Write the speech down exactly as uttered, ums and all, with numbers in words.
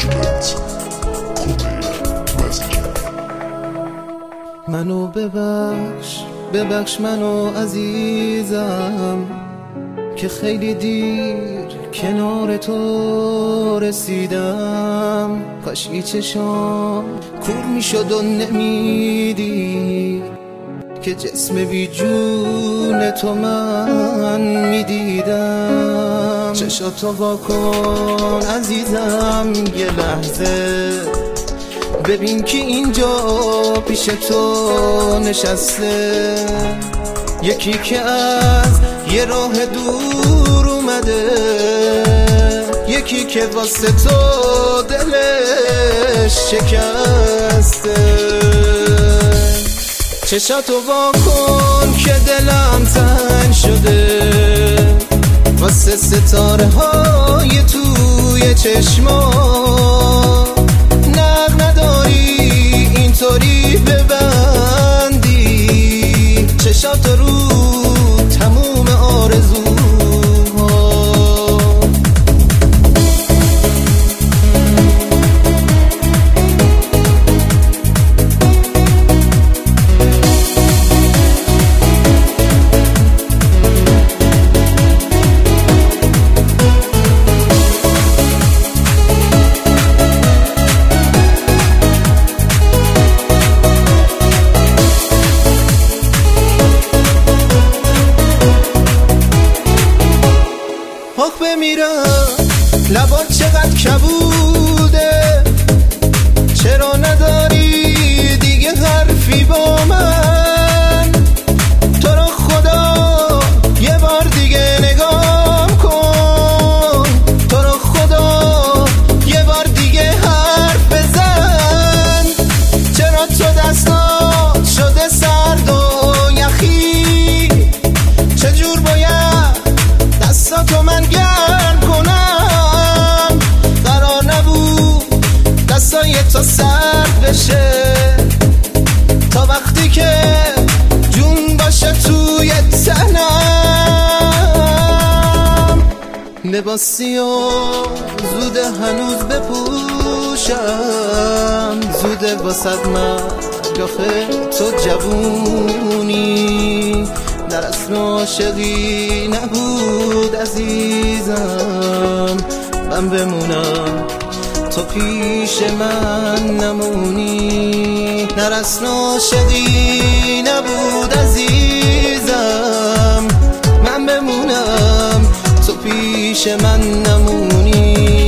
جولت کومه وزیری. منو ببخش ببخش منو عزیزم که خیلی دیر کنار تو رسیدم. کاش ای چشام کور میشد و نمیدی که جسم بی جون تو من میدیدم. چشاتو وا کن عزیزم یه لحظه، ببین که اینجا پیش تو نشسته، یکی که از یه راه دور اومده، یکی که واسه تو دلش شکسته. چشاتو وا کن که دلم تنگ شده واسه ستاره های توی چشما. نق نداری اینطوری ببندی چشاتو رو تموم آرزوها. آخ بمیرم لبات چقدر کبوده، چرا نداری دیگه حرفی با من؟ تو رو خدا یه بار دیگه نگام کن، تو رو خدا یه بار دیگه حرف بزن. چرا تو دستات شده سرد و یخی؟ چجور باید دستاتو من گرم کنم؟ قرار نبود دستای تو سرد بشه تا وقتی که جون باشه توی تنم. لباسی و زوده هنوز بپوشم، زوده واسد من آخه تو جوونی. در اصل عاشقی نبود عزیزم، من بمونم تو پیش من نمونی. در اصل عاشقی نبود عزیزم، من بمونم تو پیش من نمونی.